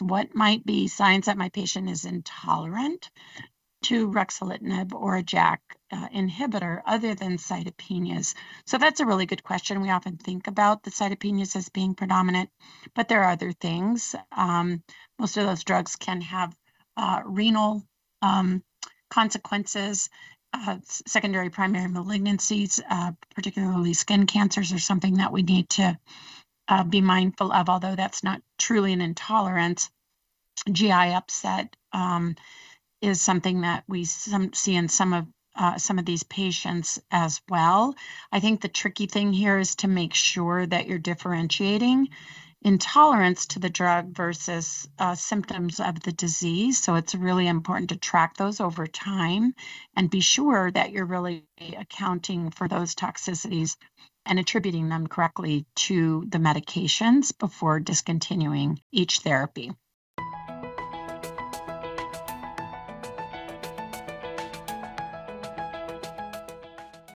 what might be signs that my patient is intolerant to ruxolitinib or a JAK inhibitor other than cytopenias? So that's a really good question. We often think about the cytopenias as being predominant, but there are other things. Most of those drugs can have renal consequences. Secondary primary malignancies, particularly skin cancers, are something that we need to be mindful of, although that's not truly an intolerance. GI upset is something that we see in some of these patients as well. I think the tricky thing here is to make sure that you're differentiating intolerance to the drug versus symptoms of the disease. So it's really important to track those over time and be sure that you're really accounting for those toxicities and attributing them correctly to the medications before discontinuing each therapy.